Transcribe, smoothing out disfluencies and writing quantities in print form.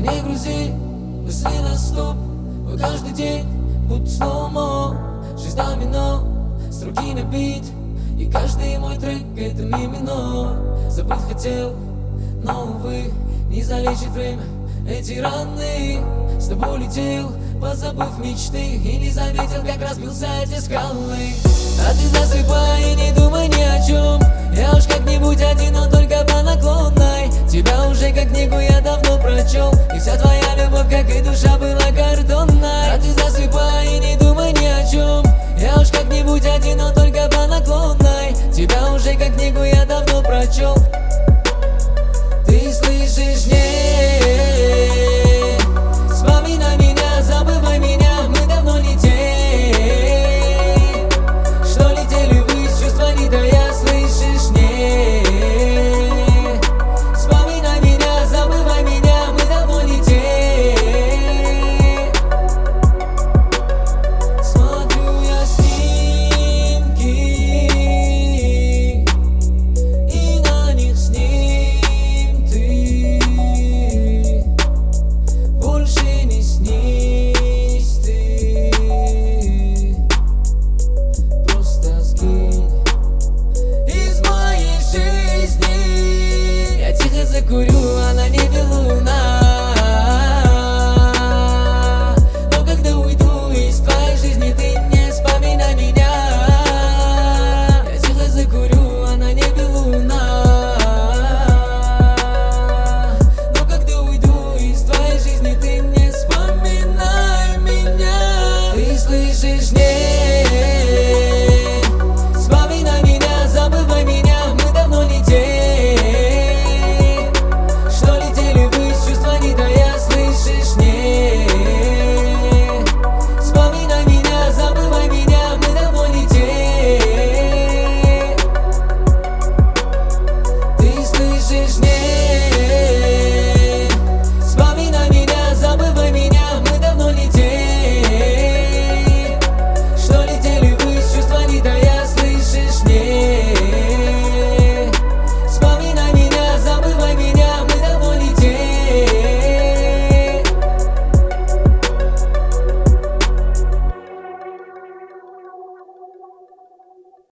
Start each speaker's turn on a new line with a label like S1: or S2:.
S1: Не грузи мысли на стоп, каждый день будто слоумо. Жизнь домино, струги на бит, и каждый мой трек это мимино. Забыть хотел, но увы, не залечит время эти раны. С тобой летел, позабыв мечты, и не заметил, как разбился эти скалы. А ты